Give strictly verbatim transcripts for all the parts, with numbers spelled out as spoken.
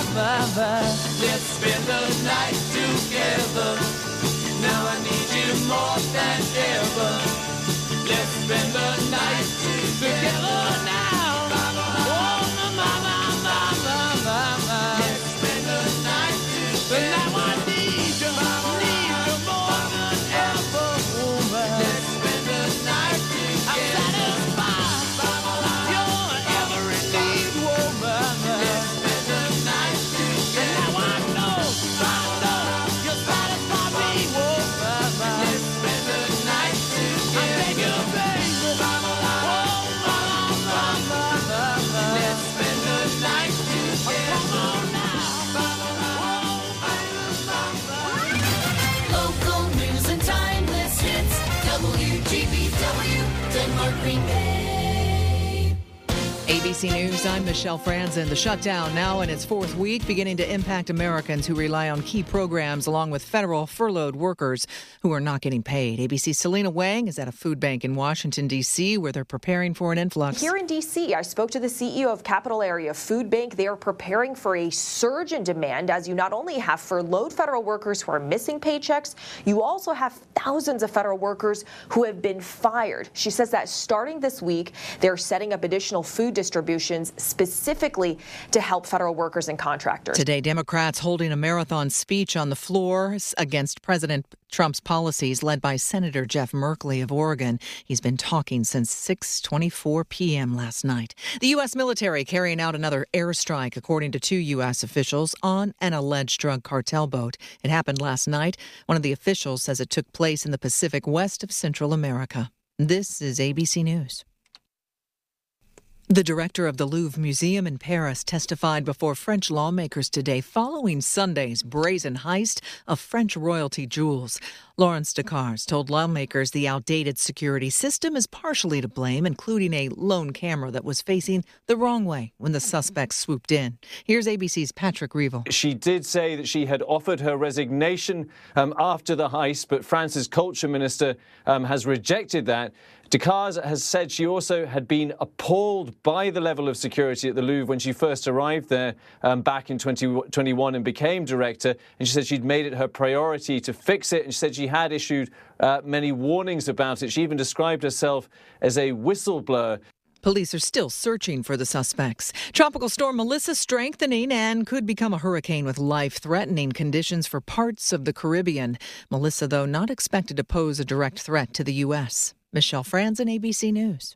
Let's spend the night together. Now I need you more than ever. Let's spend the night together now. Oh, mama, mama, mama. Let's spend the night together. Now I need you, need you more than ever, woman. Let's spend the night together. I'm satisfied. You're every need, woman. Let's spend the night together. And now I know, I know you satisfy me, woman. Let's spend the night together. I beg you, baby. Oh, mama, mama, mama. Let's spend the night together. Come on now. Local news and timeless hits. W G B W, Denmark Green Bay. A B C News, I'm Michelle Franzen. The shutdown now in its fourth week, beginning to impact Americans who rely on key programs along with federal furloughed workers who are not getting paid. A B C's Selena Wang is at a food bank in Washington, D C, where they're preparing for an influx. Here in D C, I spoke to the C E O of Capital Area Food Bank. They are preparing for a surge in demand as you not only have furloughed federal workers who are missing paychecks, you also have thousands of federal workers who have been fired. She says that starting this week, they're setting up additional food distributions specifically to help federal workers and contractors. Today, Democrats holding a marathon speech on the floor against President Trump's policies, led by Senator Jeff Merkley of Oregon. He's been talking since six twenty-four p.m. last night. The U S military carrying out another airstrike, according to two U S officials, on an alleged drug cartel boat. It happened last night. One of the officials says it took place in the Pacific west of Central America. This is A B C News. The director of the Louvre Museum in Paris testified before French lawmakers today following Sunday's brazen heist of French royalty jewels. Laurence Decars told lawmakers the outdated security system is partially to blame, including a lone camera that was facing the wrong way when the suspects swooped in. Here's A B C's Patrick Reevell. She did say that she had offered her resignation um, after the heist, but France's culture minister um, has rejected that. Decars has said she also had been appalled by the level of security at the Louvre when she first arrived there um, back in twenty twenty-one and became director. And she said she'd made it her priority to fix it. And she said she had issued uh, many warnings about it. She even described herself as a whistleblower. Police are still searching for the suspects. Tropical storm Melissa strengthening and could become a hurricane with life-threatening conditions for parts of the Caribbean. Melissa, though, not expected to pose a direct threat to the U S. Michelle Franzen, A B C News.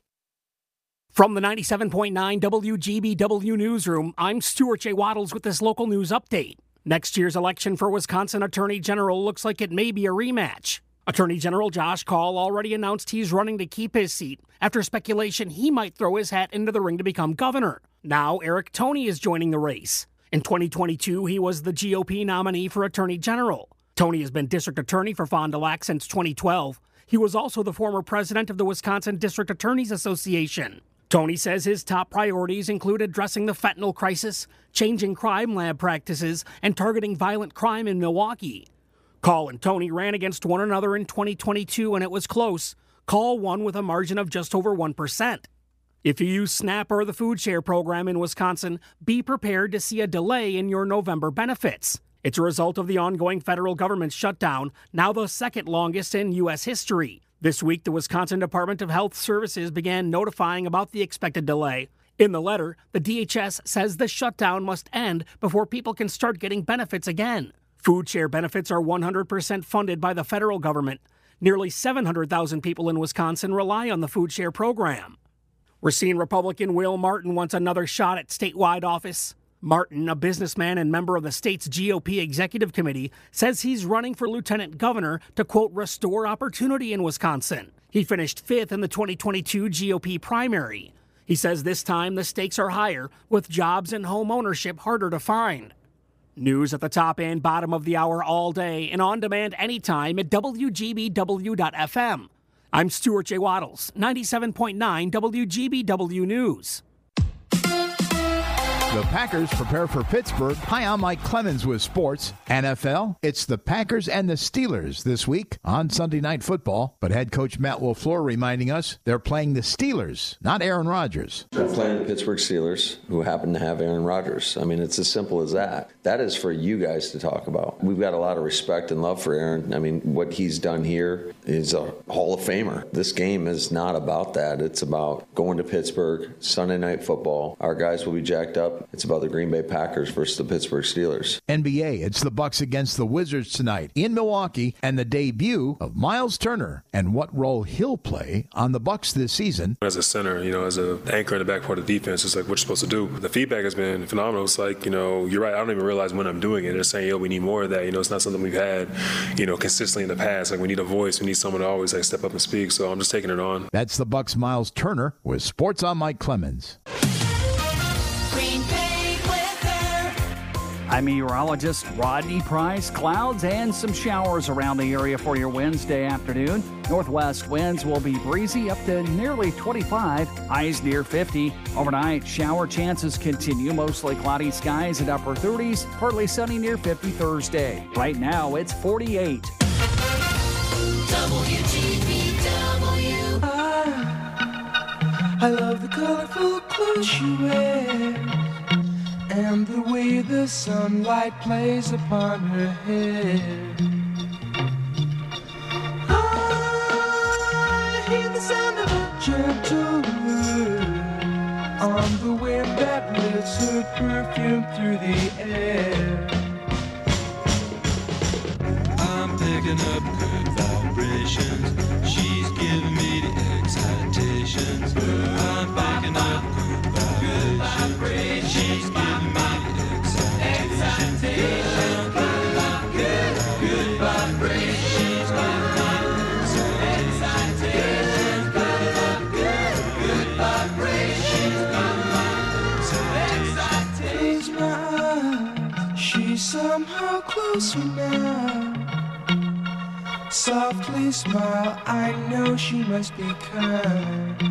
From the ninety-seven point nine W G B W newsroom, I'm Stuart J. Waddles with this local news update. Next year's election for Wisconsin Attorney General looks like it may be a rematch. Attorney General Josh Kaul already announced he's running to keep his seat after speculation he might throw his hat into the ring to become governor. Now Eric Toney is joining the race. In twenty twenty-two, he was the G O P nominee for Attorney General. Toney has been district attorney for Fond du Lac since twenty twelve. He was also the former president of the Wisconsin District Attorneys Association. Toney says his top priorities include addressing the fentanyl crisis, changing crime lab practices, and targeting violent crime in Milwaukee. Kaul and Toney ran against one another in twenty twenty-two, and it was close. Kaul won with a margin of just over one percent. If you use SNAP or the food share program in Wisconsin, be prepared to see a delay in your November benefits. It's a result of the ongoing federal government shutdown, now the second longest in U S history. This week, the Wisconsin Department of Health Services began notifying about the expected delay. In the letter, the D H S says the shutdown must end before people can start getting benefits again. Food share benefits are one hundred percent funded by the federal government. Nearly seven hundred thousand people in Wisconsin rely on the food share program. Racine Republican Will Martin wants another shot at statewide office. Martin, a businessman and member of the state's G O P executive committee, says he's running for lieutenant governor to, quote, restore opportunity in Wisconsin. He finished fifth in the twenty twenty-two G O P primary. He says this time the stakes are higher, with jobs and home ownership harder to find. News at the top and bottom of the hour all day and on demand anytime at W G B W dot F M. I'm Stuart J. Waddles, ninety-seven point nine W G B W News. The Packers prepare for Pittsburgh. Hi, I'm Mike Clemens with sports. N F L, it's the Packers and the Steelers this week on Sunday Night Football. But head coach Matt LaFleur reminding us they're playing the Steelers, not Aaron Rodgers. They're playing the Pittsburgh Steelers, who happen to have Aaron Rodgers. I mean, it's as simple as that. That is for you guys to talk about. We've got a lot of respect and love for Aaron. I mean, what he's done here is a Hall of Famer. This game is not about that. It's about going to Pittsburgh, Sunday Night Football. Our guys will be jacked up. It's about the Green Bay Packers versus the Pittsburgh Steelers. N B A, it's the Bucks against the Wizards tonight in Milwaukee, and the debut of Miles Turner and what role he'll play on the Bucks this season. As a center, you know, as an anchor in the back part of the defense, it's like what you're supposed to do. The feedback has been phenomenal. It's like, you know, you're right. I don't even realize when I'm doing it. They're saying, yo, we need more of that. You know, it's not something we've had, you know, consistently in the past. Like, we need a voice. We need someone to always like step up and speak. So I'm just taking it on. That's the Bucks' Miles Turner with Sports on Mike Clemens. Green Bay weather. I'm meteorologist Rodney Price. Clouds and some showers around the area for your Wednesday afternoon. Northwest winds will be breezy up to nearly twenty-five, highs near fifty. Overnight, shower chances continue, mostly cloudy skies at upper thirties, partly sunny near fifty Thursday. Right now, it's forty-eight. W G B W. I, I love the colorful clothes she wears and the way the sunlight plays upon her hair. I hear the sound of a gentle word on the wind that lifts her perfume through the air. I'm picking up good vibrations. She's giving me the excitations. I'm picking up good vibrations. She's giving me the excitations. Good, good vibrations. She's giving me the excitations. Good, good vibrations. Close my eyes. She's somehow closer now. Softly smile, I know she must be kind.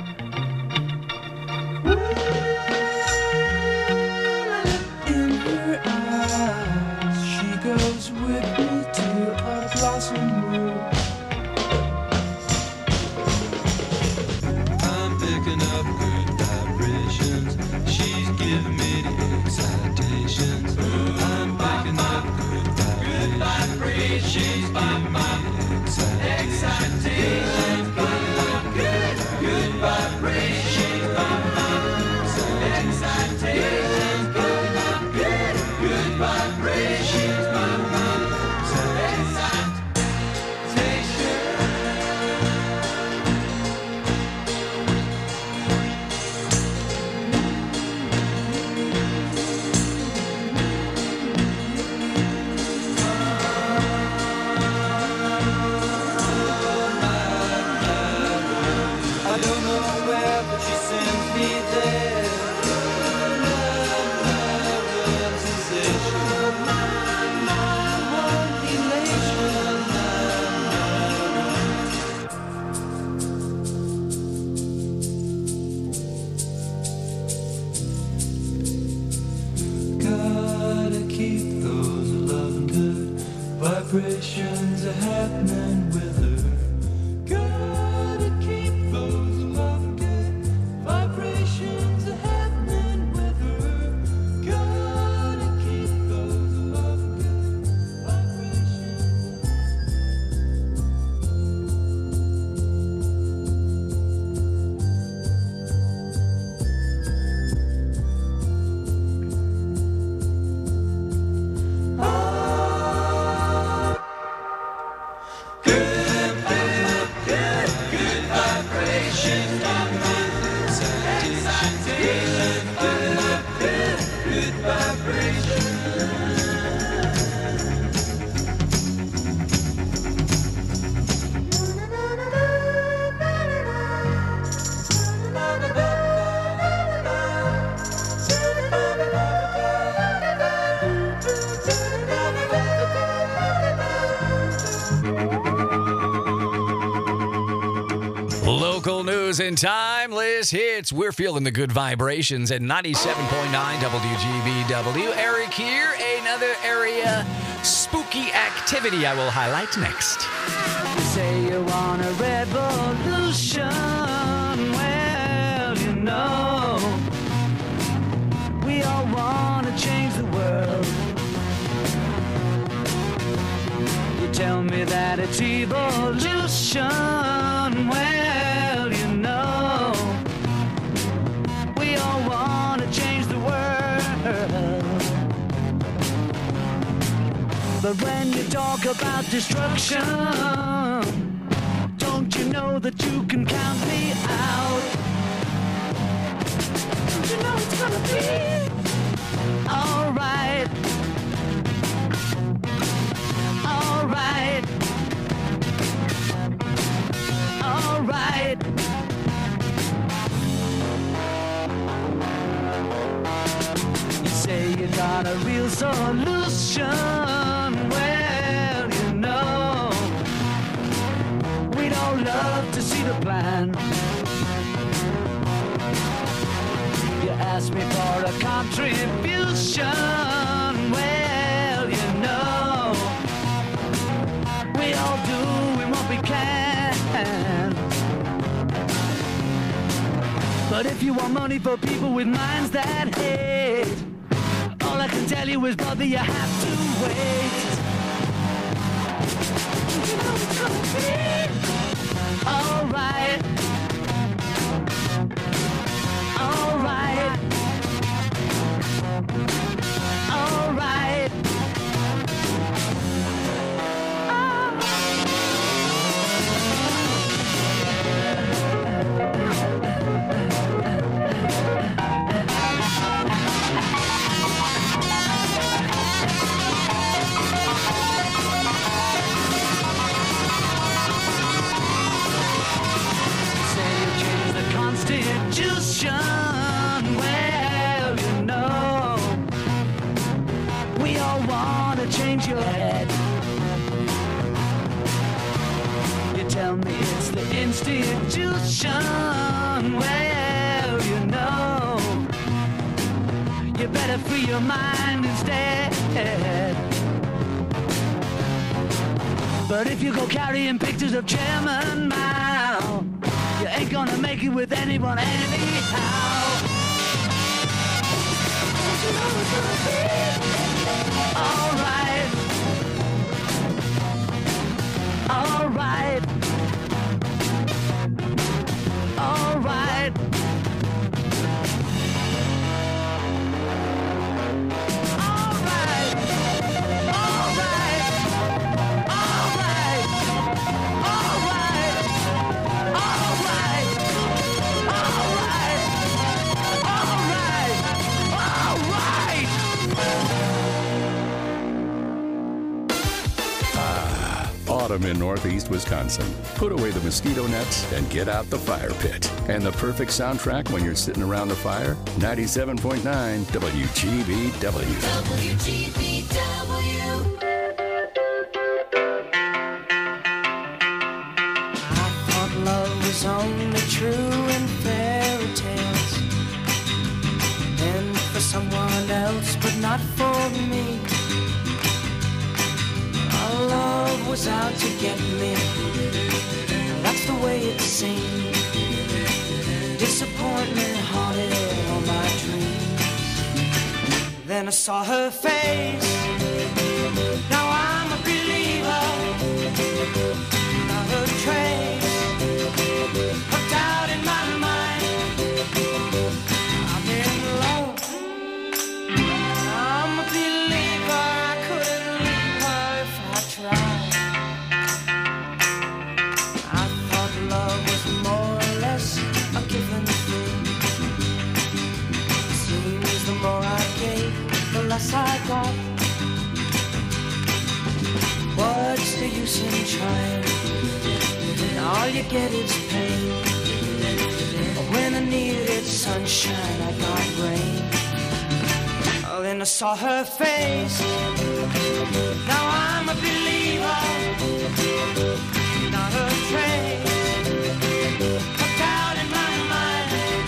In her eyes, she goes with me to a blossom room. I'm picking up good vibrations. She's giving me the excitations. I'm picking up good vibrations. She's giving me excitations. Good, good vibrations. Excitations. Good, good vibrations. I don't know where, but she sends me there. Gotta keep those loving good vibrations are happening with her. Gotta keep those loving good vibrations are happening with her. Gotta keep those loving good vibrations. Local news and timeless Greatest Hits. We're feeling the good vibrations at ninety-seven point nine W G B W. Eric here. Another area spooky activity I will highlight next. You say you want a revolution. Well, you know, we all want to change the world. You tell me that it's evolution. Well, you know, we all want to change the world. But when you talk about destruction, don't you know that you can count me out? Don't you know it's gonna be alright? Alright. Alright. You say you got a real solution. Well, you know, we'd all love to see the plan. You ask me for a contribution. Well, you know, we all doing what we can. But if you want money for people with minds that hate, all I can tell you is, brother, you have to wait. You know it's gonna be alright. Alright. Alright. Constitution, well, you know, we all want to change your head. You tell me it's the institution, well, you know, you better free your mind instead. But if you go carrying pictures of Chairman Mao, you ain't gonna make it with anyone anyhow. You know it's gonna be alright. Alright. Alright. Autumn in northeast Wisconsin. Put away the mosquito nets and get out the fire pit. And the perfect soundtrack when you're sitting around the fire? ninety-seven point nine W G B W. W G B W. I thought love was only true in fairy tales, and for someone else, but not for me. Our love was out to get me. That's the way it seemed. Disappointment haunted all my dreams. Then I saw her face. Now I'm a believer. Not a trace of doubt in my mind. I'm in love. I'm a believer. I couldn't leave her if I tried. I thought love was more or less a given thing. Seems the more I gave, the less I got. What's the use in trying? All you get is pain. When I needed sunshine, I got rain. Oh, then I saw her face. Now I'm a believer. Not a trace of doubt in my mind.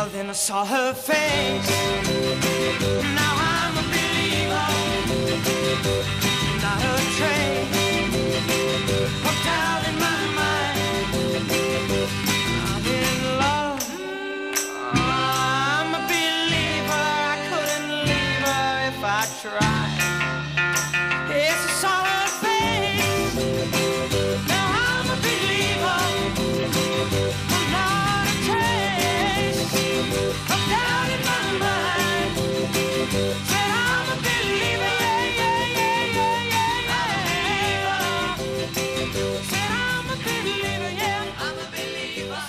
Well, then I saw her face. Now I'm a believer. Not a trace of doubt in my mind. I'm in love. I'm a believer. I couldn't leave her if I tried. It's a solid face. Now I'm a believer. I'm not a trace of doubt in my mind. Said I'm a believer. Yeah, yeah, yeah, yeah, yeah, yeah. Said I'm a believer. Yeah, I'm a believer.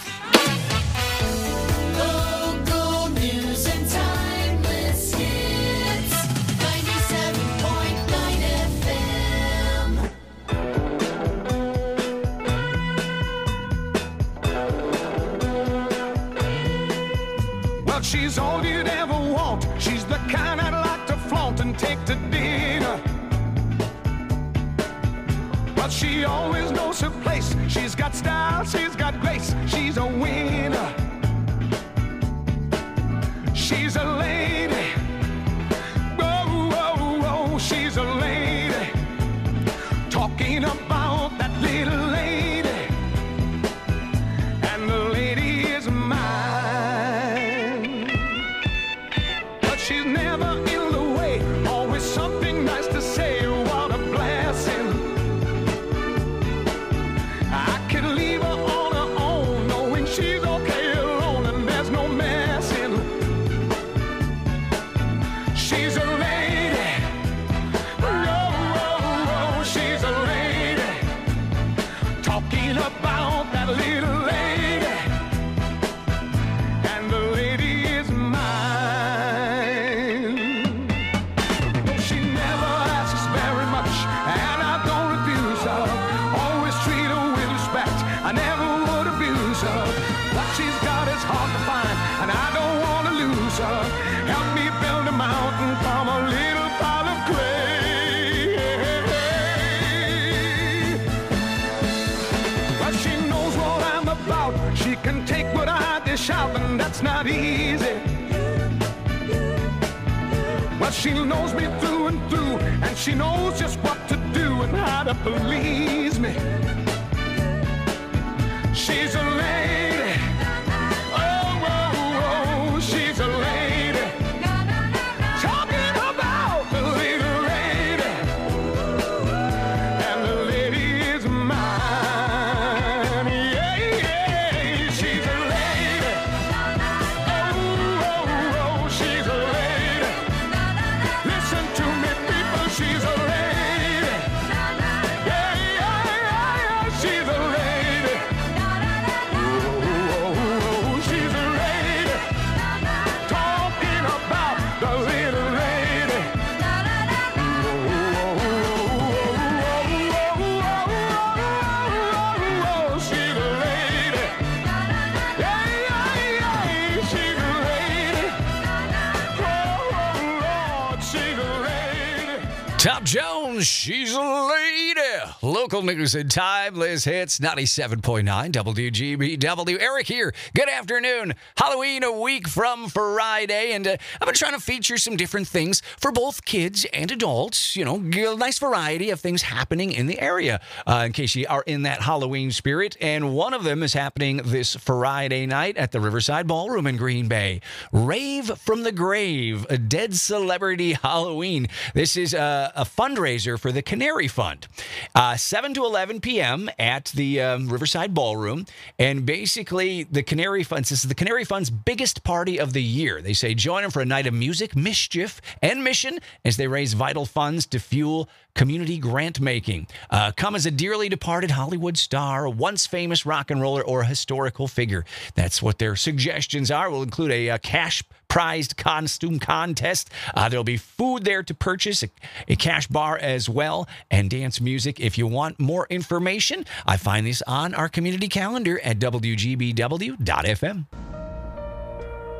Local news and timeless hits. ninety-seven point nine F M. Well, she's all you'd ever want. She's the kind I'd like to flaunt and take to dinner. But she always knows her place. She's got style, she's got grace. She's a winner. She's a lady. Whoa, whoa, whoa, she's a lady. Talking about that little lady. And the lady is mine. But she's never in the way. Always something nice to say. What a blessing. I can leave her on her own, knowing she's okay alone and there's no messing. She's a lady. Whoa, whoa, whoa, she's a lady. Talking about that little lady. And the lady is mine. She never asks very much, and I don't refuse her. Always treat her with respect. I never would abuse her. What she's got is hard to find, and I don't want to lose her. Help me build a mountain from a little pile of clay. But she knows what I'm about. She can take what I dish out, and that's not easy. Well, she knows me through and through, and she knows just what to do and how to please me. She's a lady. Oh, oh, oh, she's a lady. Talking about the little lady. And the lady is mine. Yeah, yeah, she's a lady. Oh, oh, oh, she's a lady. Listen to me, people, she's a lady. Yeah, yeah, yeah, yeah, she's a lady. Oh, oh, oh, she's a lady. Talking about the little lady. Oh, oh, oh, oh, she's a lady. Yeah, yeah, yeah, she's a lady. Oh, Lord, she's a lady. Top Jones, she's a lady. Local news and timeless hits, ninety-seven point nine W G B W. Eric here. Good afternoon. Halloween a week from Friday, and uh, I've been trying to feature some different things for both kids and adults. You know, a nice variety of things happening in the area, uh, in case you are in that Halloween spirit. And one of them is happening this Friday night at the Riverside Ballroom in Green Bay. Rave from the Grave, a dead celebrity Halloween. This is a, a fundraiser for the Canary Fund. Uh, seven to eleven p.m. at the um, Riverside Ballroom. And basically, the Canary Funds, this is the Canary Fund's biggest party of the year. They say join them for a night of music, mischief, and mission as they raise vital funds to fuel community grant making. Uh, come as a dearly departed Hollywood star, a once famous rock and roller, or a historical figure. That's what their suggestions are. We'll include a, a cash prized costume contest. Uh, there'll be food there to purchase, a, a cash bar as well, and dance music. If you want more information, I find this on our community calendar at W G B W dot F M.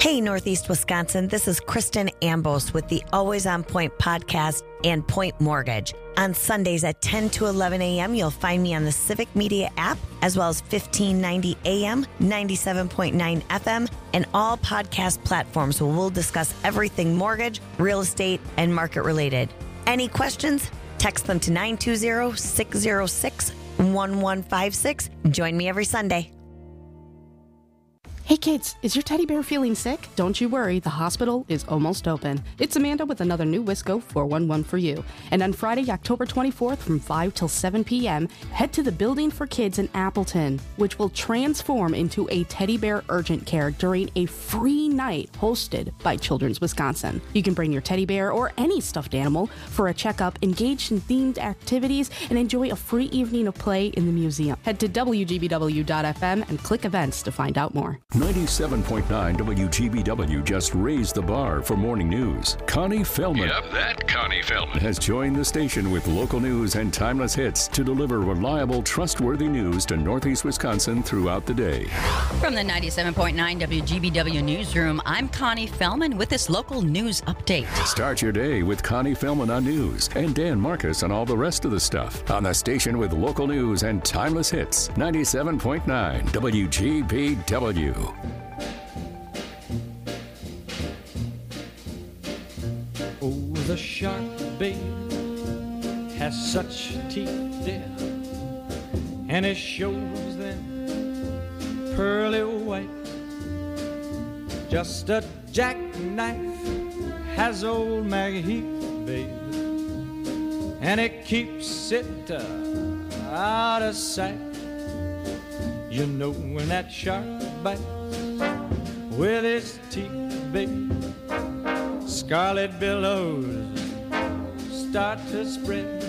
Hey, Northeast Wisconsin, this is Kristen Ambos with the Always On Point podcast and Point Mortgage. On Sundays at ten to eleven a.m., you'll find me on the Civic Media app, as well as fifteen ninety A M, ninety-seven point nine F M, and all podcast platforms where we'll discuss everything mortgage, real estate, and market related. Any questions? Text them to nine two zero, six zero six, one one five six. Join me every Sunday. Hey kids, is your teddy bear feeling sick? Don't you worry, the hospital is almost open. It's Amanda with another new Wisco four one one for you. And on Friday, October twenty-fourth from five till seven p.m., head to the Building for Kids in Appleton, which will transform into a teddy bear urgent care during a free night hosted by Children's Wisconsin. You can bring your teddy bear or any stuffed animal for a checkup, engage in themed activities, and enjoy a free evening of play in the museum. Head to W G B W dot F M and click events to find out more. ninety-seven point nine W G B W just raised the bar for morning news. Connie Fellman. Yep, that Connie Fellman. Has joined the station with local news and timeless hits to deliver reliable, trustworthy news to Northeast Wisconsin throughout the day. From the ninety-seven point nine W G B W newsroom, I'm Connie Fellman with this local news update. Start your day with Connie Fellman on news and Dan Marcus on all the rest of the stuff on the station with local news and timeless hits. ninety-seven point nine W G B W. Oh, the shark, babe, has such teeth, dear, and it shows them pearly white. Just a jackknife has old Maggie Heath, babe, and it keeps it uh, out of sight. You know when that shark bites with his teeth, babe, scarlet billows start to spread.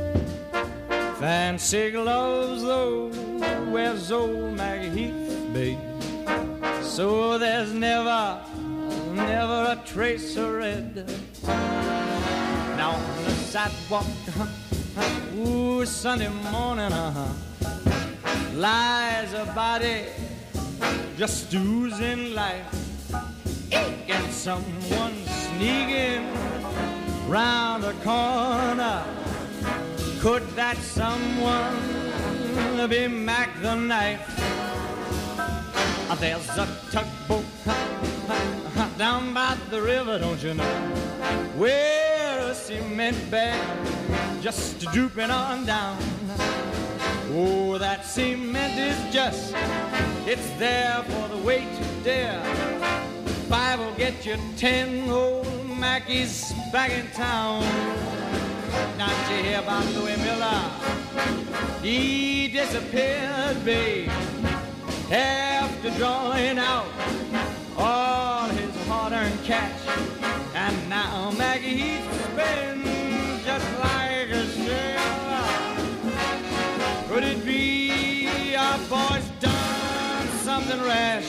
Fancy gloves, though, wears old Maggie Heath, babe, so there's never, never a trace of red. Now on the sidewalk, uh-huh, ooh, Sunday morning, uh-huh, lies a body just oozing life. And someone sneaking round the corner. Could that someone be Mac the Knife? There's a tugboat down by the river, don't you know, where a cement bag just drooping on down. Oh, that cement is just, it's there for the weight to dare. Five will get you ten old Mackies back in town. Now did you hear about Louis Miller? He disappeared, babe, after drawing out all his hard-earned cash. And now Maggie Heath spins just like a sailor. Could it be our boy's done something rash?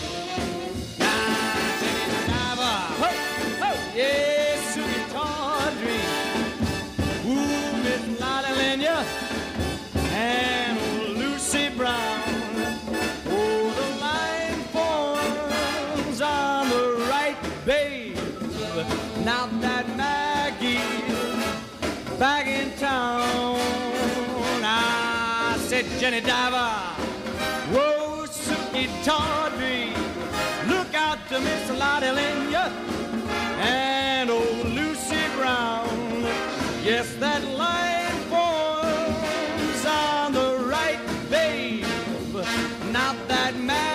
Yes, Susie Tawdry, ooh, Miss Lottie Lenya, and old Lucy Brown. Oh, the line forms on the right, babe. Now that Maggie's back in town, I said, Jenny Diver, whoa, Susie Tawdry, look out to Miss Lottie Lenya and old Lucy Brown. Yes, that line forms on the right, babe. Not that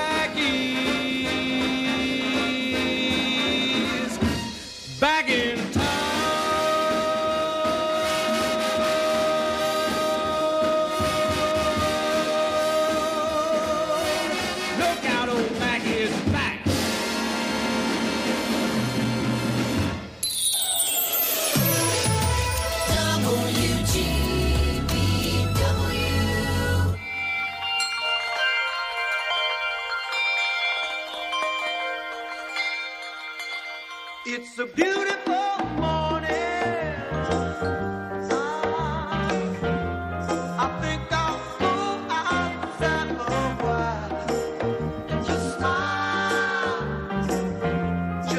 Maggie's back in town. Look out, old Maggie is back. It's a beautiful morning. I think I'll go outside a while and just smile,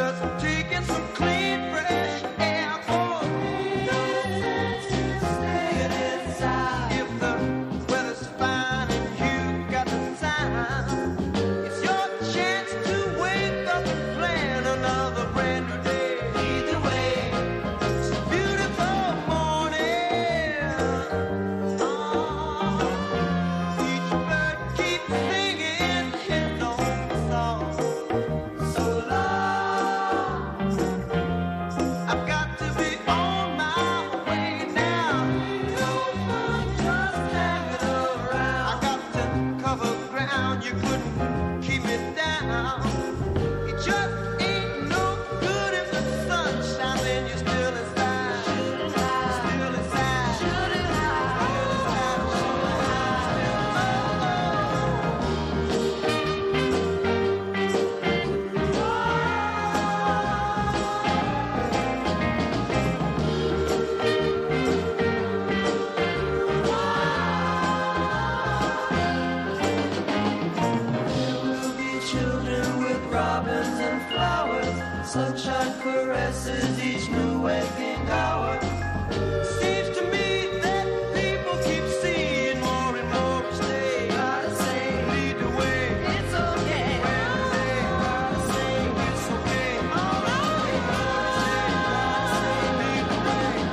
sunshine caresses each new waking hour. Seems to me that people keep seeing more and more each day. Gotta say, lead the way. It's okay. Gotta say, it's okay. All right. Gotta say, lead the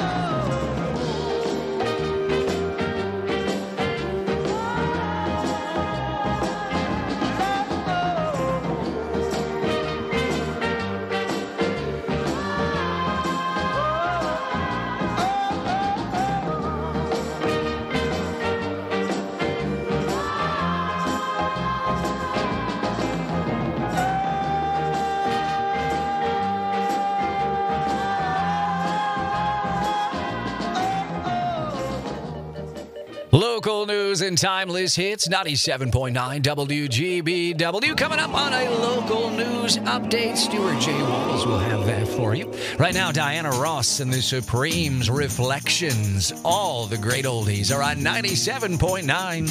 Local news and timeless hits, ninety-seven point nine W G B W. Coming up on a local news update, Stuart J. Wallace will have that for you. Right now, Diana Ross and the Supremes, Reflections. All the great oldies are on ninety-seven point nine.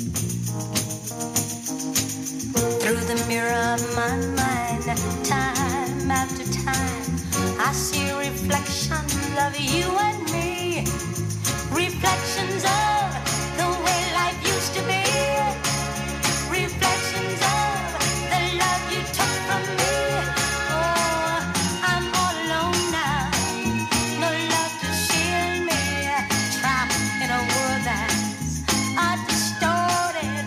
Through the mirror of my mind, time after time, I see reflections of you and me. Reflections of the way life used to be. Reflections of the love you took from me. Oh, I'm all alone now. No love to shield me. Trapped in a world that's a distorted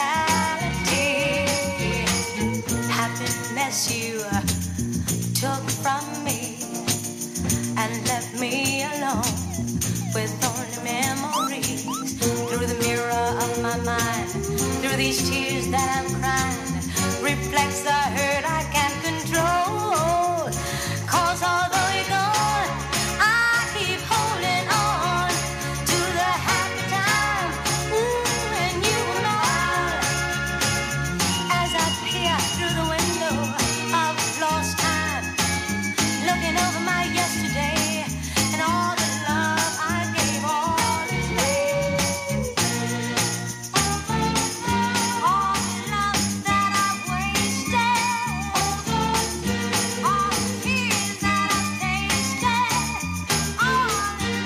reality. Happiness you took from me and left me alone with only memories. Through the mirror of my mind, through these tears that I'm crying, reflects the hurt I can't control. Cause although you're gone, I keep holding on to the happy time. Ooh, and you and all. As I peer through the window of lost time, looking over my yesterday and all the love I gave all this day. All the love that I wasted, all the tears that I tasted, all in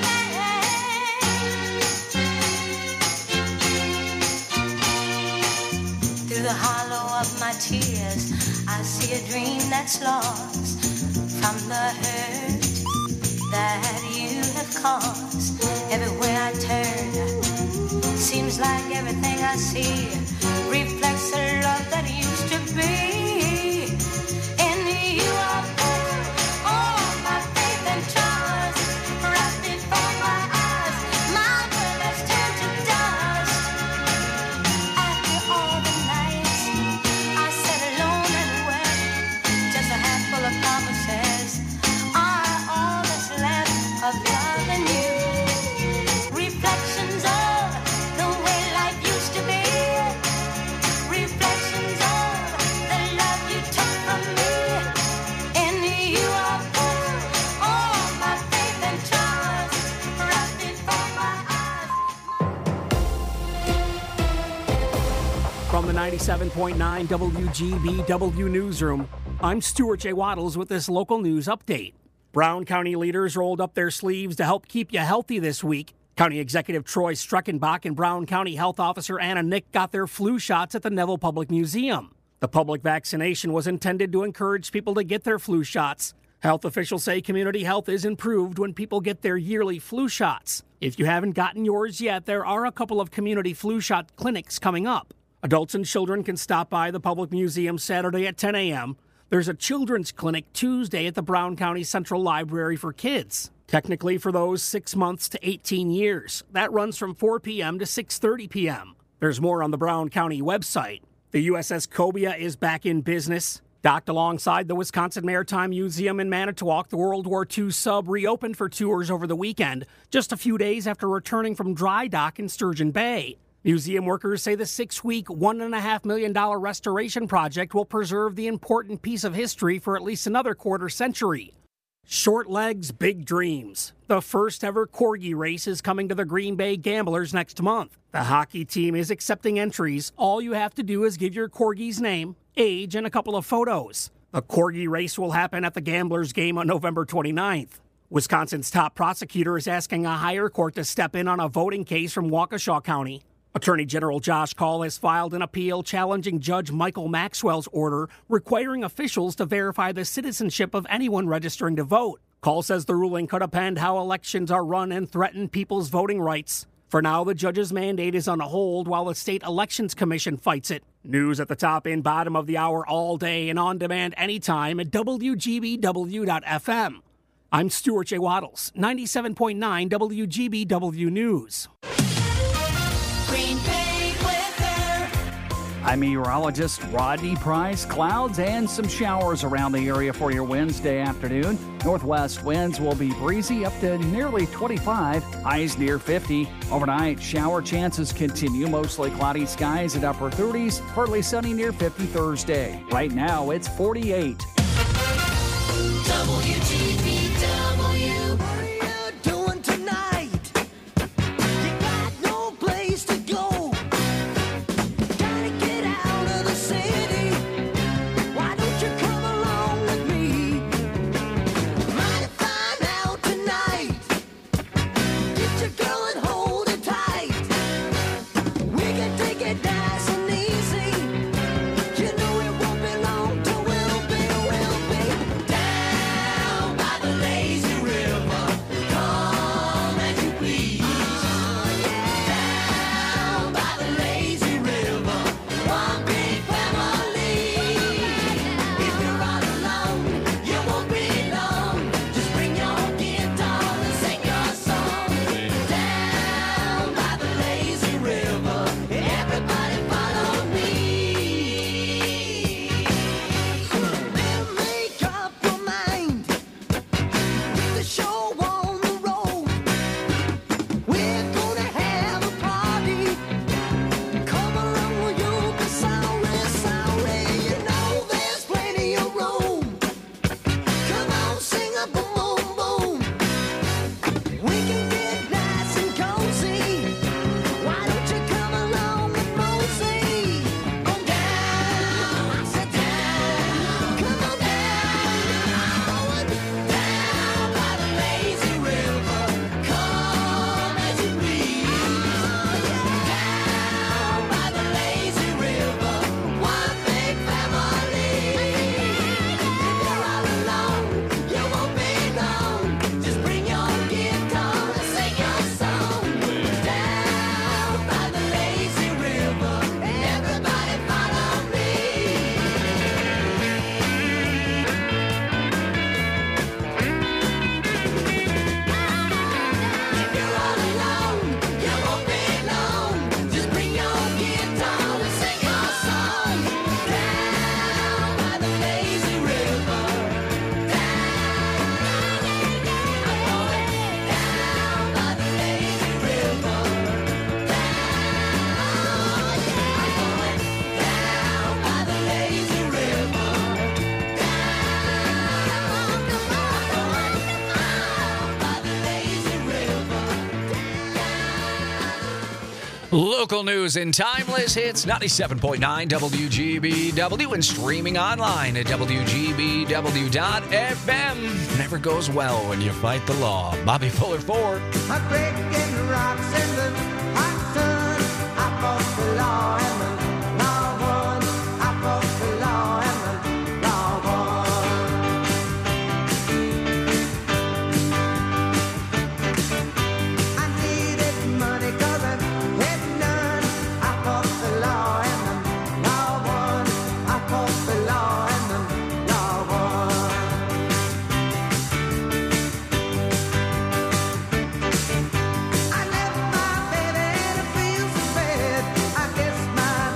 vain. Through the hollow of my tears, I see a dream that's lost from the hurt that you have caused. Everywhere I turn, seems like everything I see reflects the love that used to be. In you I put all my faith and trust, right before my eyes, my world has turned to dust. After all the nights I sat alone and wept, just a handful of promises are all that's left of love and you. Reflections of the way life used to be. Reflections of the love you took from me. In you I put all my faith and trust, right before my eyes. From the ninety-seven point nine W G B W newsroom, I'm Stuart J. Waddles with this local news update. Brown County leaders rolled up their sleeves to help keep you healthy this week. County Executive Troy Streckenbach and Brown County Health Officer Anna Nick got their flu shots at the Neville Public Museum. The public vaccination was intended to encourage people to get their flu shots. Health officials say community health is improved when people get their yearly flu shots. If you haven't gotten yours yet, there are a couple of community flu shot clinics coming up. Adults and children can stop by the Public Museum Saturday at ten a.m. There's a children's clinic Tuesday at the Brown County Central Library for kids. Technically for those six months to eighteen years. That runs from four p.m. to six thirty p.m. There's more on the Brown County website. The U S S Cobia is back in business. Docked alongside the Wisconsin Maritime Museum in Manitowoc, the World War Two sub reopened for tours over the weekend, just a few days after returning from dry dock in Sturgeon Bay. Museum workers say the six-week, one point five million dollars restoration project will preserve the important piece of history for at least another quarter century. Short legs, big dreams. The first ever Corgi race is coming to the Green Bay Gamblers next month. The hockey team is accepting entries. All you have to do is give your Corgi's name, age, and a couple of photos. The Corgi race will happen at the Gamblers game on November twenty-ninth. Wisconsin's top prosecutor is asking a higher court to step in on a voting case from Waukesha County. Attorney General Josh Kaul has filed an appeal challenging Judge Michael Maxwell's order requiring officials to verify the citizenship of anyone registering to vote. Kaul says the ruling could upend how elections are run and threaten people's voting rights. For now, the judge's mandate is on hold while the State Elections Commission fights it. News at the top and bottom of the hour all day and on demand anytime at W G B W dot F M. I'm Stuart J. Waddles, ninety-seven point nine W G B W News. Green Bay weather. I'm meteorologist Rodney Price. Clouds and some showers around the area for your Wednesday afternoon. Northwest winds will be breezy up to nearly twenty-five, highs near fifty. Overnight, shower chances continue, mostly cloudy skies at upper thirties, partly sunny near fifty Thursday. Right now, it's forty-eight. W G B W. What are you doing tonight? You got no place to go. Gotta get out of the city. Why don't you come along with me? Might find out tonight. Get your girl and hold her tight. We can take it nice and easy. You know it won't be long till we'll be, we'll be down by the lazy river. Come as you please. Down by the lazy river. One big family. If you're all alone, you won't be long. Just bring your guitar and sing your song. Down by the lazy river. Everybody follow me. Better make up your mind. Get the show on the road. We're gonna have a party. Come along, you'll be sorry, sorry. You know there's plenty of room. Come on, sing a boom, boom, boom. We can get nice and cozy. Why don't you come along with Mosey? Go down, sit down, come on down, down by the lazy river. Come as you please. Down by the lazy river. One big family. If you're all alone, you won't be long. Just bring your guitar and sing your song. Down by the lazy river. Everybody follow me. If you're all alone, you won't be long. Just bring your guitar and sing your song. Down by the lazy river. Down, I'm going down by the lazy river. Down, I'm going down by the lazy river. Down, I'm going down by the lazy river. Local news and timeless hits, ninety-seven point nine W G B W, and streaming online at W G B W dot F M. Never goes well when you fight the law. Bobby Fuller Ford. I'm breaking rocks in the hot sun. I fought the law and the law won. I fought the law and the law won. I needed money 'cause I had none. I fought the law and the law won. I fought the law and the law won. I left my baby and it feels so bad. I guess my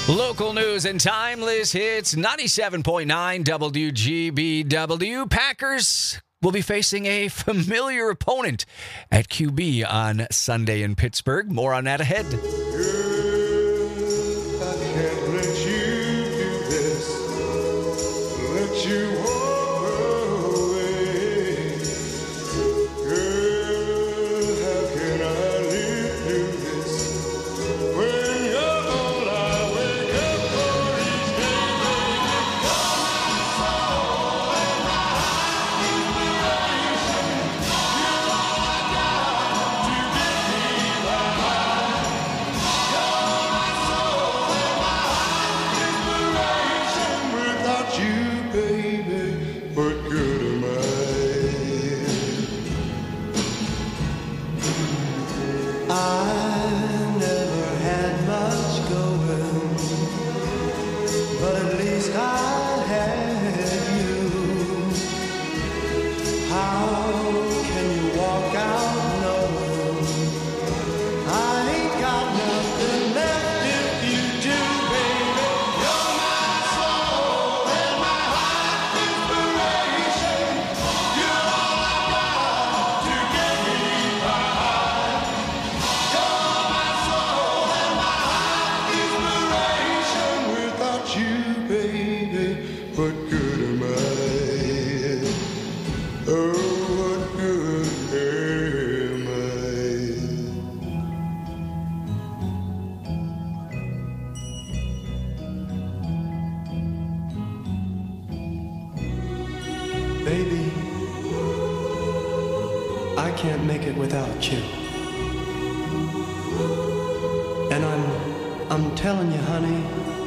Local news and timeless hits, ninety-seven point nine W G B W. Packers will be facing a familiar opponent at Q B on Sunday in Pittsburgh. More on that ahead. Baby, I can't make it without you. And I'm, I'm telling you, honey,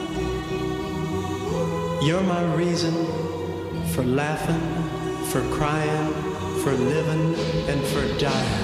you're my reason for laughing, for crying, for living, and for dying.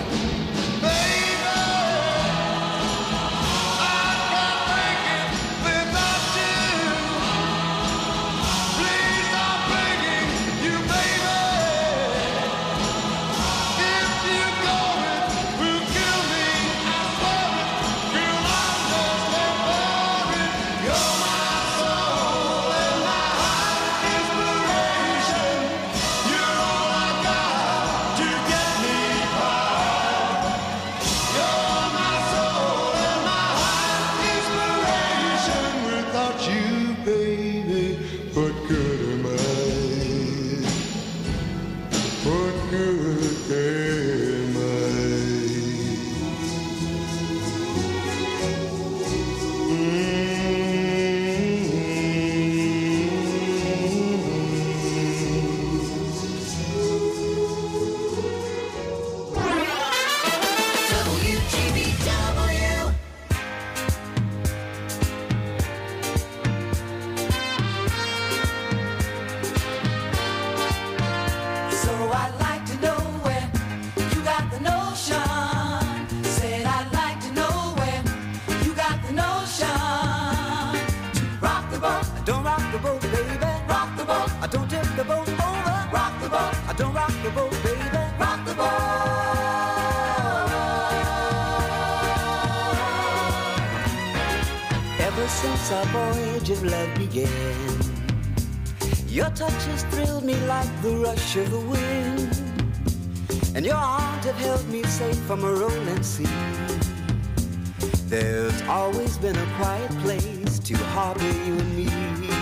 Since our voyage of love began, your touch has thrilled me like the rush of the wind, and your arms have held me safe from a rolling sea. There's always been a quiet place to harbor you and me.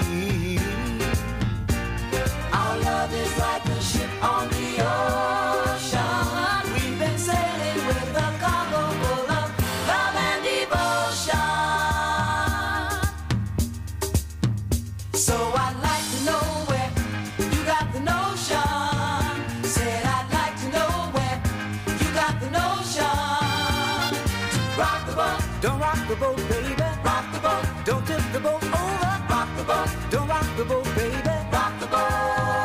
Our love is like a ship on the ocean. We've been sailing with a cargo full of love and devotion. So I'd like to know where you got the notion. Said I'd like to know where you got the notion. Rock the boat, don't rock the boat, baby. Rock the boat, don't tip the boat over. Rock the boat, don't rock the boat, baby. Rock the boat.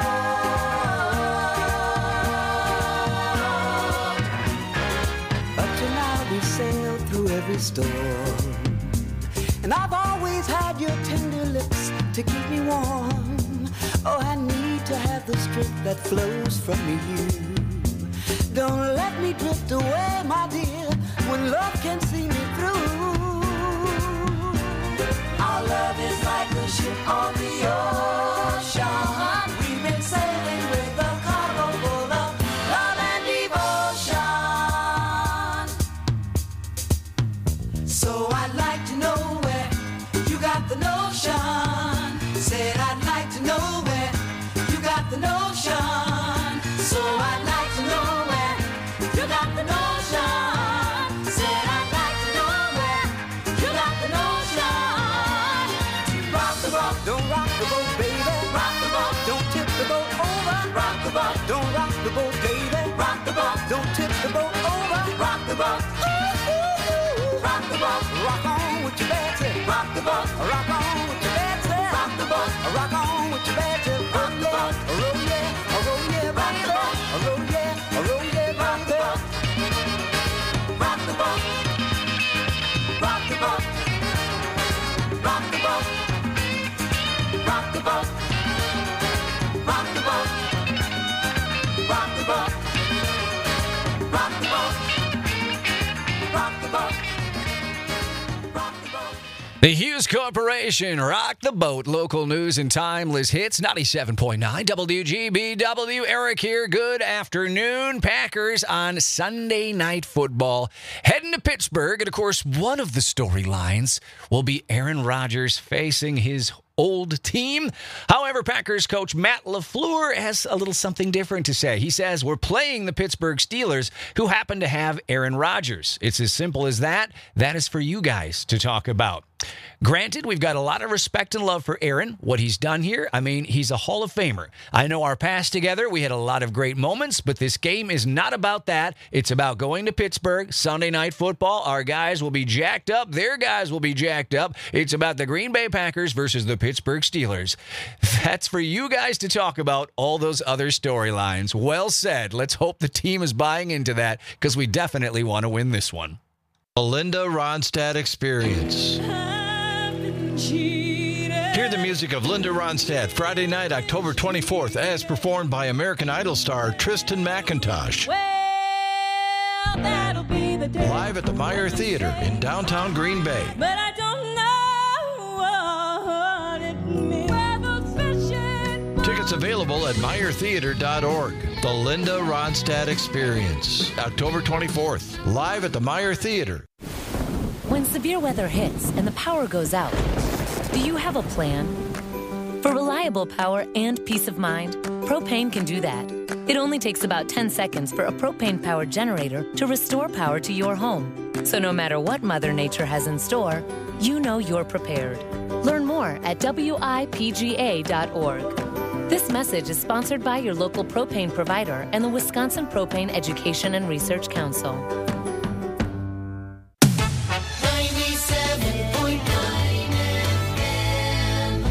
Up to now we sailed through every storm, and I've always had your tender lips to keep me warm. Oh, I need to have the strength that flows from you. Don't let me drift away, my dear, when love can see me through. Our love the notion. So I'd like to know where you got the notion. Said I'd like to know where you got the notion. Rock the boat, Don't rock the boat, baby. rock the boat, Don't tip the boat over. rock the boat, Don't rock the boat, baby. rock the boat, Don't tip the boat over. rock the boat, Ooh, ooh, ooh. rock the boat, Rock on with your bad tip. rock the boat, Rock on with your bad tip. rock the boat, Rock on with your bad tip. rock the boat, Roll yeah, roll yeah, rock the boat, baby. Roll yeah, roll yeah, rock the boat, rock the boat, rock the boat, rock the boat, rock the boat, rock the boat, rock the boat, rock the boat, rock the boat, rock the boat. The Hughes Corporation, Rock the Boat, local news and timeless hits, ninety-seven point nine W G B W. Eric here, good afternoon. Packers on Sunday Night Football, heading to Pittsburgh. And, of course, one of the storylines will be Aaron Rodgers facing his old team. However, Packers coach Matt LaFleur has a little something different to say. He says, we're playing the Pittsburgh Steelers, who happen to have Aaron Rodgers. It's as simple as that. That is for you guys to talk about. Granted, we've got a lot of respect and love for Aaron, what he's done here. I mean, he's a Hall of Famer. I know our past together, we had a lot of great moments, but this game is not about that. It's about going to Pittsburgh, Sunday Night Football. Our guys will be jacked up. Their guys will be jacked up. It's about the Green Bay Packers versus the Pittsburgh Steelers. That's for you guys to talk about all those other storylines. Well said. Let's hope the team is buying into that, because we definitely want to win this one. The Linda Ronstadt Experience. Hear the music of Linda Ronstadt Friday night, October twenty-fourth, as performed by American Idol star Tristan McIntosh. Well, that'll be the day. Live at the Meyer Theater in downtown Green Bay. But I don't know what it means. Weather fishing. Tickets available at meyer theater dot org. The Linda Ronstadt Experience, October twenty-fourth, live at the Meyer Theater. When severe weather hits and the power goes out, do you have a plan? For reliable power and peace of mind, Propane can do that. It only takes about ten seconds for a propane-powered generator to restore power to your home. So no matter what Mother Nature has in store, you know you're prepared. Learn more at W I P G A dot org. This message is sponsored by your local propane provider and the Wisconsin Propane Education and Research Council. ninety-seven point nine F M.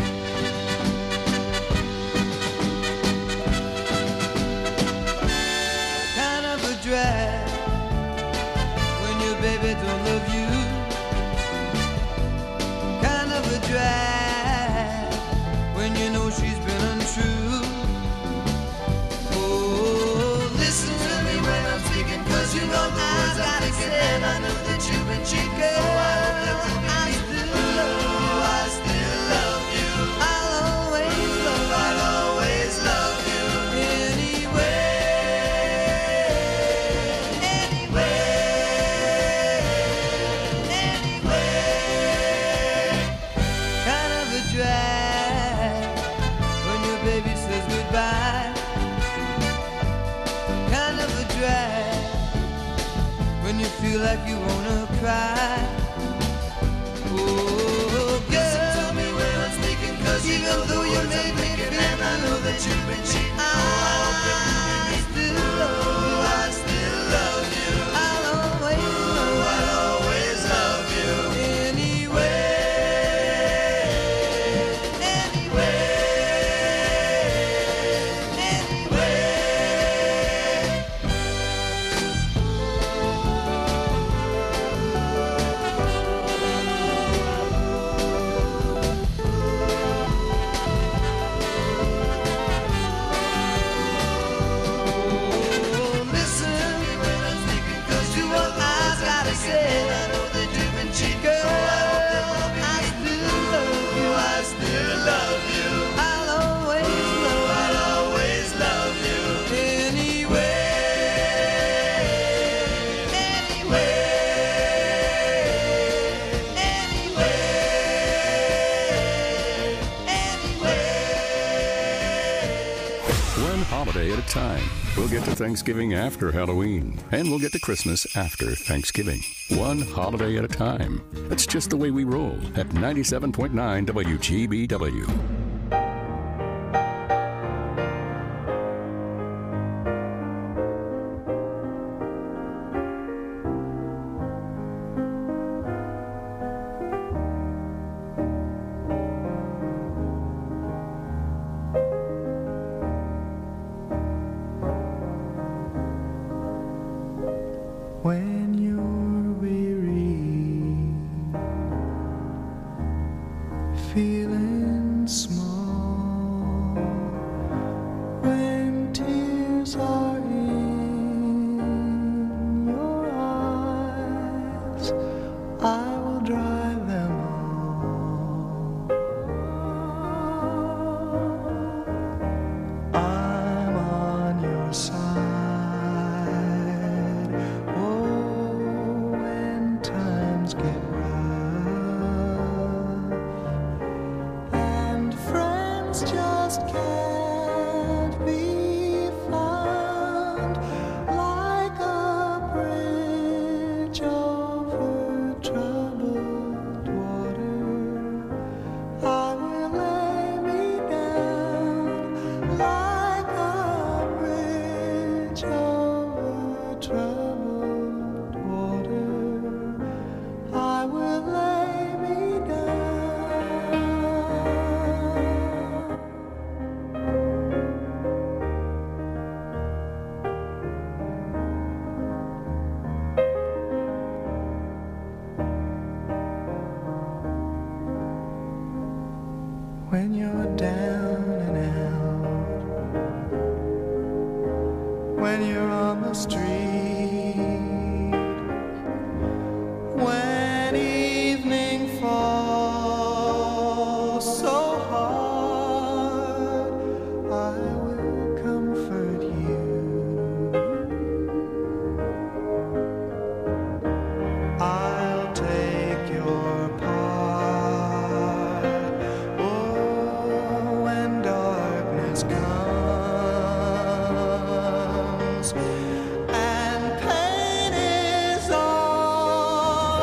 Kind of a drag when your baby don't love you. Kind of a drag when you know she's been untrue. Oh, listen to me when I'm speaking, 'cause you know the words I'm thinking, and I know that you've been cheating. Oh, I hope that will be me. Oh, I still love you. I'll always love you. I'll always love you. Anyway, anyway, anyway. Kind of a drag when your baby says goodbye. Kind of a drag when you feel like you wanna cry. Oh, listen to me when I'm speaking, 'cause even though you made me feel, and I know that you've been cheating, oh, I hope that you still love you. I still love you. I'll always love you. I'll always love you. Anyway, anyway, anyway. holiday at a time. We'll get to Thanksgiving after Halloween, and we'll get to Christmas after Thanksgiving. One holiday at a time. That's just the way we roll at ninety-seven point nine W G B W. When you're weary, feeling small, when tears are in your eyes, I will dry them all. I'm on your side. Just can't be found like a bridge over troubled water. I will lay me down like a bridge over troubled water. I will lay me down. When you're down and out, when you're on the street, when evening falls so hard, I will comfort you. I'll take your part. Comes and pain is all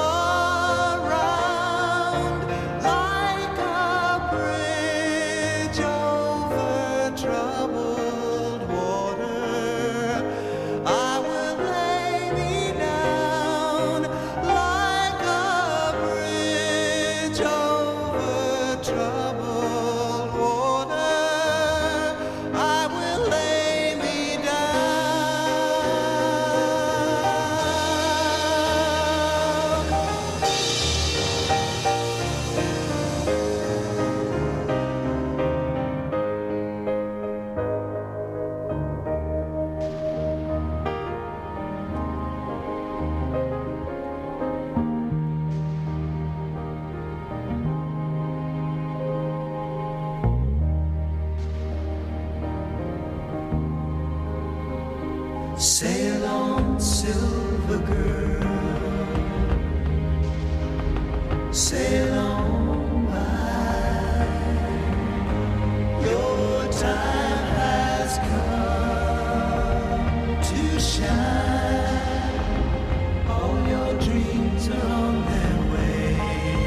around like a bridge over troubled water. I will lay me down like a bridge over troubled water. I will lay me sail on, silver girl, sail on by. Your time has come to shine. All your dreams are on their way.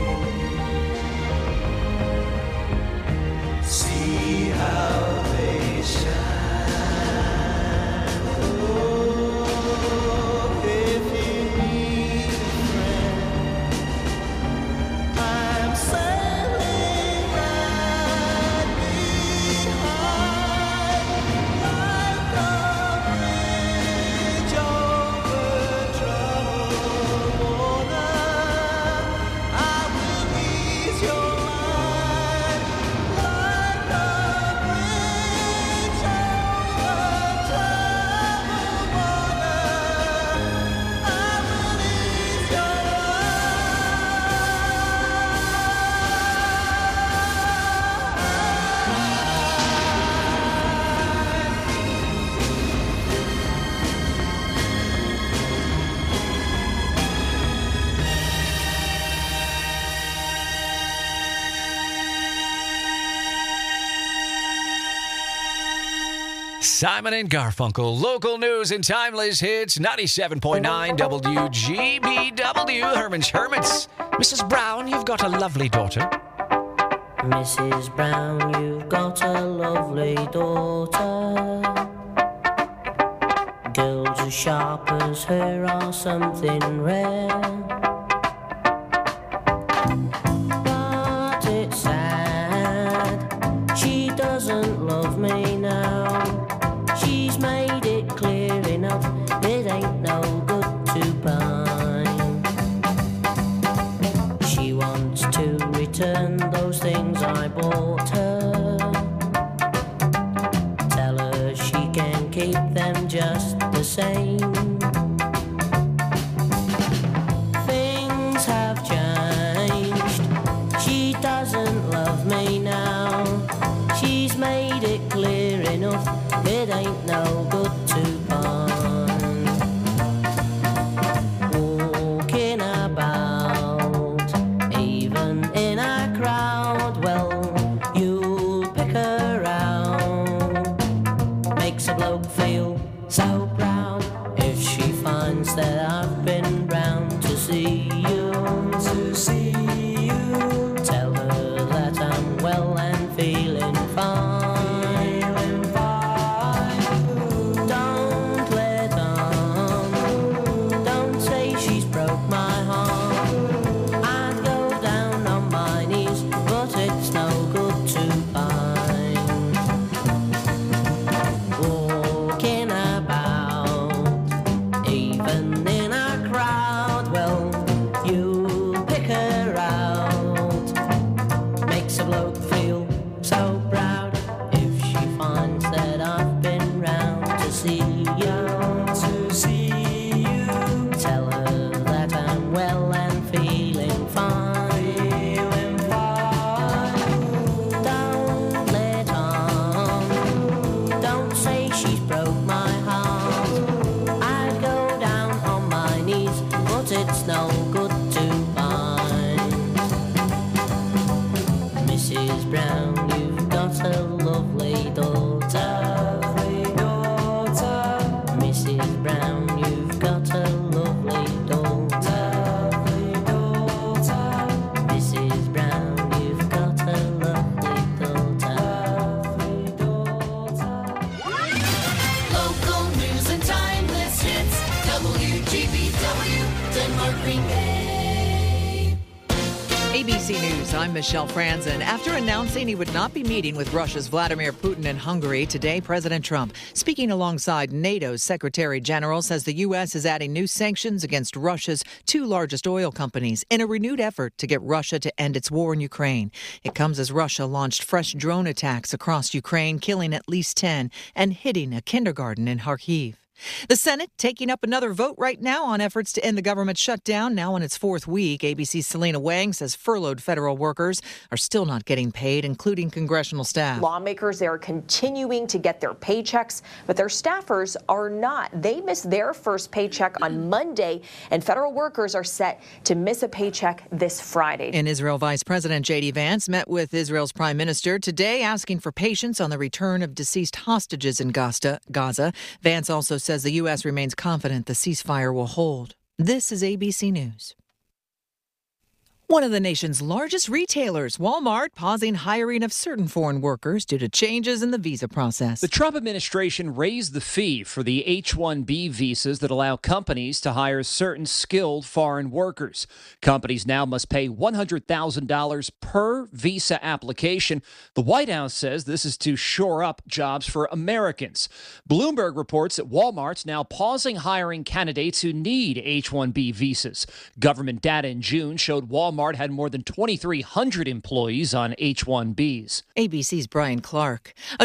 See how they shine. Simon and Garfunkel, local news and timeless hits, ninety-seven point nine W G B W. Herman's Hermits. Missus Brown, you've got a lovely daughter. Missus Brown, you've got a lovely daughter. Girls as sharp as her are something rare. But it's sad, she doesn't love me now. She's made it clear enough, it ain't no good to pine. She wants to return those things I bought her. Tell her she can keep them just the same. Things have changed, she doesn't love me now. She's made it clear enough, it ain't no good to pine. Walking about, even in a crowd, well, you'll pick her out. Makes a bloke feel so proud if she finds that I've been round to see you. To see you. Tell her that I'm well and feeling fine. Don't let on. Don't say she's broke my heart. I'd go down on my knees, but it's no good to pine. Walking about, even in a crowd, well, you pick her out. Makes a bloke feel so proud if she finds that I've been round to see you. To see you. Tell her that I'm well and feeling fine. Feeling fine. Don't let on. Don't say she's broke my heart. I'd go down on my knees, but it's no good to pine. Missus Brown, you've got a lovely daughter. Lovely daughter. Missus Brown, you've got a lovely daughter. Lovely daughter. Missus Brown, you've got a lovely daughter. Lovely daughter. Local news and timeless hits. W G B W, Denmark Green Bay. A B C News, I'm Michelle Franzen. After announcing he would not be meeting with Russia's Vladimir Putin in Hungary, today President Trump, speaking alongside NATO's Secretary General, says the U S is adding new sanctions against Russia's two largest oil companies in a renewed effort to get Russia to end its war in Ukraine. It comes as Russia launched fresh drone attacks across Ukraine, killing at least ten and hitting a kindergarten in Kharkiv. The Senate taking up another vote right now on efforts to end the government shutdown, now in its fourth week. A B C's Selena Wang says furloughed federal workers are still not getting paid, including congressional staff. Lawmakers, they are continuing to get their paychecks, but their staffers are not. They missed their first paycheck on Monday, and federal workers are set to miss a paycheck this Friday. In Israel, Vice President J D Vance met with Israel's prime minister today, asking for patience on the return of deceased hostages in Gaza. Vance also says the U S remains confident the ceasefire will hold. This is A B C News. One of the nation's largest retailers, Walmart, pausing hiring of certain foreign workers due to changes in the visa process. The Trump administration raised the fee for the H one B visas that allow companies to hire certain skilled foreign workers. Companies now must pay one hundred thousand dollars per visa application. The White House says this is to shore up jobs for Americans. Bloomberg reports that Walmart's now pausing hiring candidates who need H one B visas. Government data in June showed Walmart had more than twenty-three hundred employees on H one Bs. A B C's Brian Clark. A